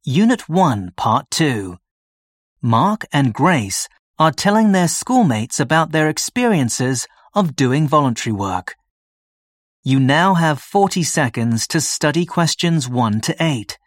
Unit 1, Part 2. Mark and Grace are telling their schoolmates about their experiences of doing voluntary work. You now have 40 seconds to study questions 1 to 8.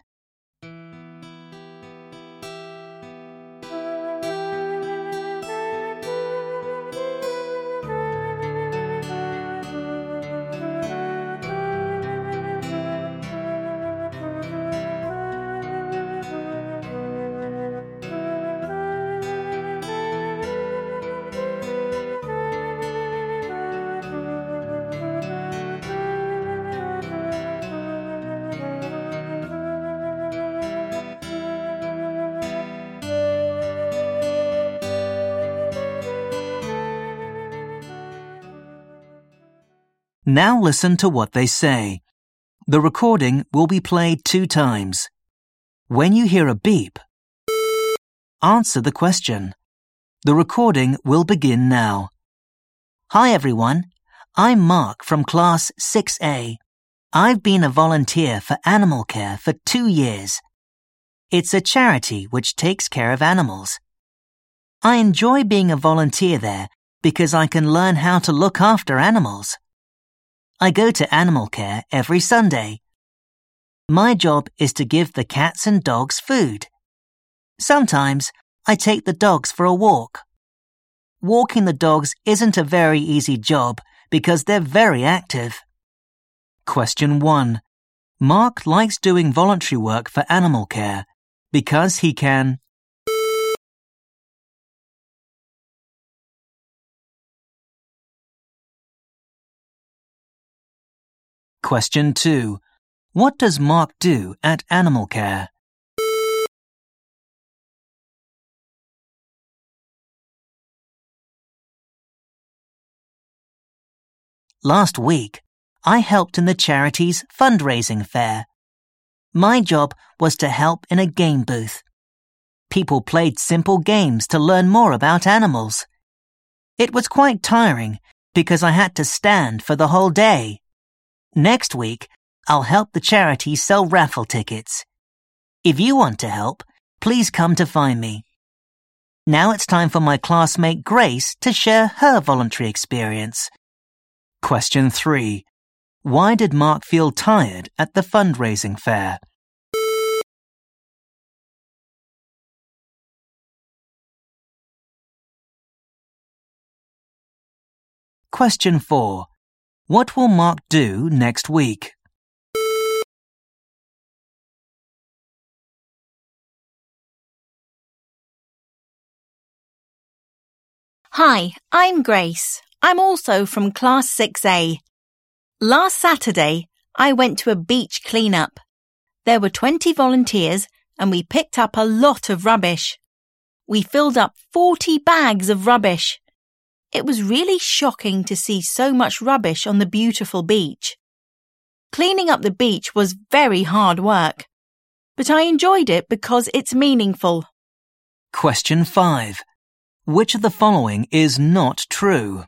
Now listen to what they say. The recording will be played 2 times. When you hear a beep, answer the question. The recording will begin now. Hi everyone, I'm Mark from Class 6A. I've been a volunteer for animal care for 2 years. It's a charity which takes care of animals. I enjoy being a volunteer there because I can learn how to look after animals. I go to animal care every Sunday. My job is to give the cats and dogs food. Sometimes I take the dogs for a walk. Walking the dogs isn't a very easy job because they're very active. Question 1. Mark likes doing voluntary work for animal care because he can Question 2. What does Mark do at animal care? Last week, I helped in the charity's fundraising fair. My job was to help in a game booth. People played simple games to learn more about animals. It was quite tiring because I had to stand for the whole day. Next week, I'll help the charity sell raffle tickets. If you want to help, please come to find me. Now it's time for my classmate Grace to share her voluntary experience. Question 3. Why did Mark feel tired at the fundraising fair? Question 4. What will Mark do next week? Hi, I'm Grace. I'm also from Class 6A. Last Saturday, I went to a beach clean-up. There were 20 volunteers and we picked up a lot of rubbish. We filled up 40 bags of rubbish. It was really shocking to see so much rubbish on the beautiful beach. Cleaning up the beach was very hard work, but I enjoyed it because it's meaningful. Question 5. Which of the following is not true?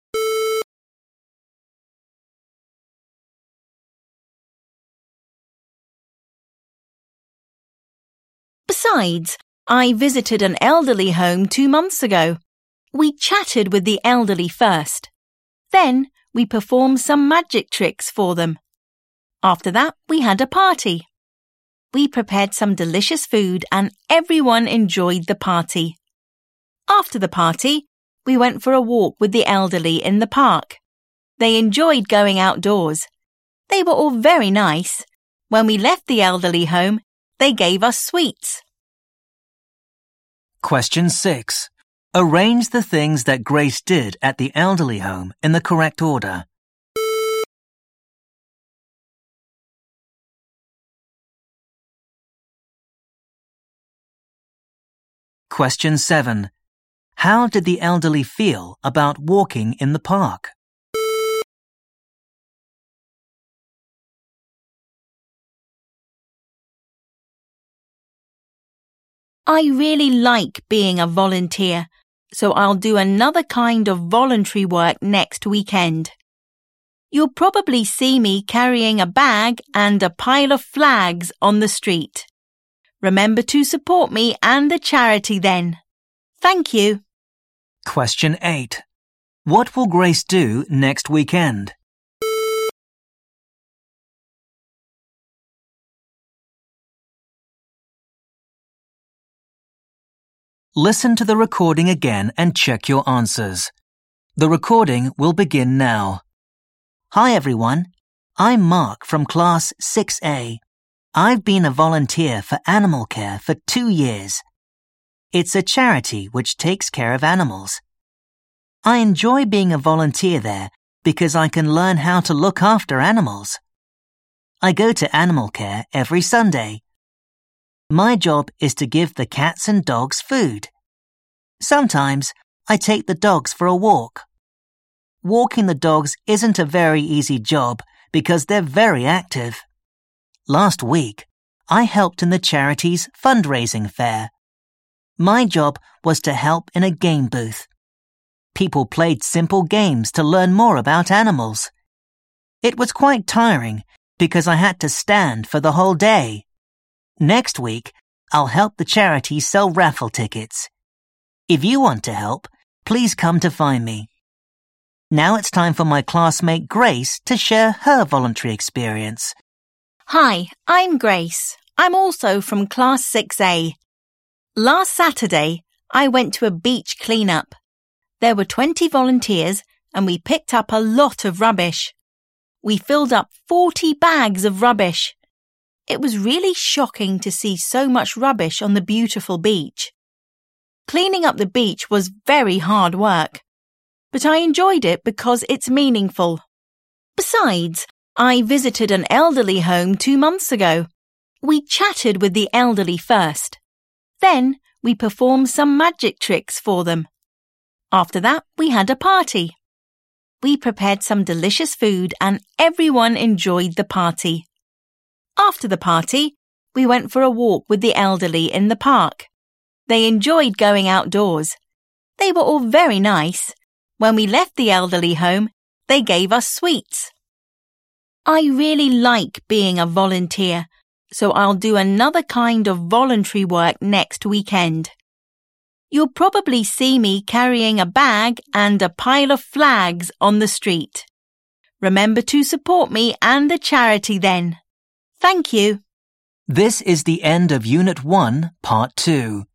Besides, I visited an elderly home 2 months ago. We chatted with the elderly first. Then we performed some magic tricks for them. After that, we had a party. We prepared some delicious food and everyone enjoyed the party. After the party, we went for a walk with the elderly in the park. They enjoyed going outdoors. They were all very nice. When we left the elderly home, they gave us sweets. Question 6. Arrange the things that Grace did at the elderly home in the correct order. Question 7. How did the elderly feel about walking in the park? I really like being a volunteer, so I'll do another kind of voluntary work next weekend. You'll probably see me carrying a bag and a pile of flags on the street. Remember to support me and the charity then. Thank you. Question 8. What will Grace do next weekend? Listen to the recording again and check your answers. The recording will begin now. Hi everyone, I'm Mark from Class 6A. I've been a volunteer for animal care for 2 years. It's a charity which takes care of animals. I enjoy being a volunteer there because I can learn how to look after animals. I go to animal care every Sunday. My job is to give the cats and dogs food. Sometimes I take the dogs for a walk. Walking the dogs isn't a very easy job because they're very active. Last week, I helped in the charity's fundraising fair. My job was to help in a game booth. People played simple games to learn more about animals. It was quite tiring because I had to stand for the whole day. Next week, I'll help the charity sell raffle tickets. If you want to help, please come to find me. Now it's time for my classmate Grace to share her voluntary experience. Hi, I'm Grace. I'm also from Class 6A. Last Saturday, I went to a beach clean-up. There were 20 volunteers and we picked up a lot of rubbish. We filled up 40 bags of rubbish. It was really shocking to see so much rubbish on the beautiful beach. Cleaning up the beach was very hard work, but I enjoyed it because it's meaningful. Besides, I visited an elderly home 2 months ago. We chatted with the elderly first. Then we performed some magic tricks for them. After that, we had a party. We prepared some delicious food and everyone enjoyed the party. After the party, we went for a walk with the elderly in the park. They enjoyed going outdoors. They were all very nice. When we left the elderly home, they gave us sweets. I really like being a volunteer, so I'll do another kind of voluntary work next weekend. You'll probably see me carrying a bag and a pile of flags on the street. Remember to support me and the charity then. Thank you. This is the end of Unit 1, Part 2.